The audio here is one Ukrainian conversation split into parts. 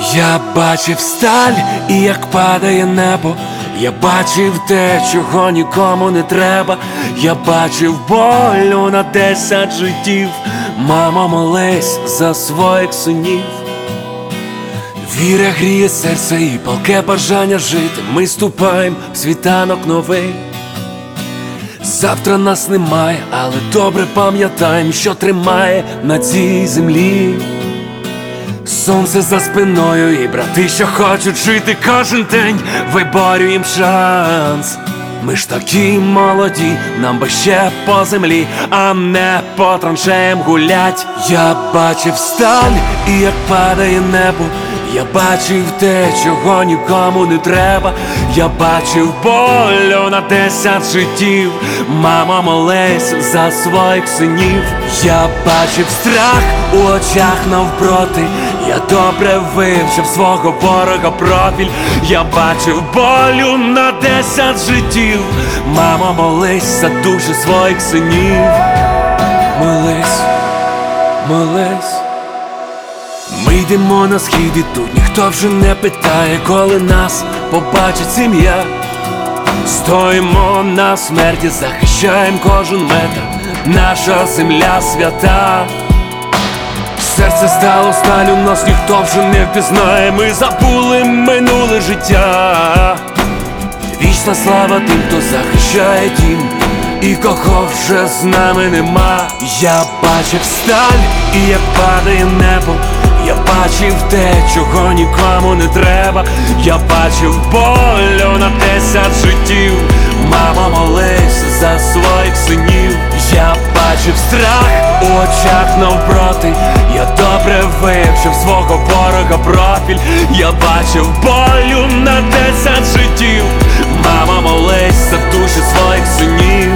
Я бачив сталь і як падає небо. Я бачив те, чого нікому не треба. Я бачив болю на 10 життів. Мамо, молись за своїх синів. Віра гріє серце і палке бажання жити. Ми ступаємо в світанок новий. Завтра нас немає, але добре пам'ятаємо, що тримає на цій землі. Сонце за спиною і брати, що хочуть жити кожен день, виборюєм шанс. Ми ж такі молоді, нам би ще по землі, а не по траншеям гулять. Я бачив сталь і як падає небо. Я бачив те, чого нікому не треба. Я бачив болю на 10 життів. Мамо, молись за своїх синів. Я бачив страх у очах навпроти. Я добре вивчив свого ворога профіль. Я бачив болю на 10 життів. Мамо, молись за душі своїх синів. Молись, молись. Ми йдемо на схід і тут ніхто вже не питає, коли нас побачить сім'я. Стоїмо на смерті, захищаємо кожен метр. Наша земля свята. Серце стало сталю, нас ніхто вже не впізнає. Ми забули минуле життя. Вічна слава тим, хто захищає дім, і кого вже з нами нема. Я бачив сталь і як падає небо. Я бачив те, чого нікому не треба. Я бачив болю на 10 життів. Мамо, молись за своїх синів. Я бачив страх у очах навпроти. Я добре вивчив свого ворога профіль. Я бачив болю на 10 життів. Мамо, молись за душі своїх синів.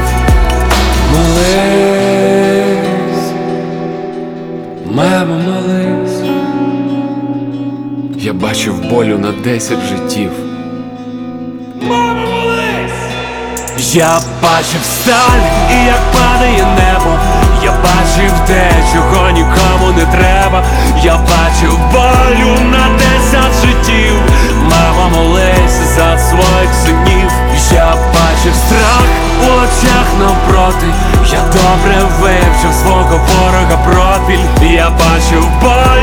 Молись, мамо, молись. Я бачив болю на 10 життів. Мамо, молись! Я бачив сталь і як падає небо. Я бачив те, чого нікому не треба. Я бачив болю на 10 життів. Мамо, молись за своїх синів. Я бачив страх у очах навпроти. Я добре вивчив свого ворога профіль. Я бачив болю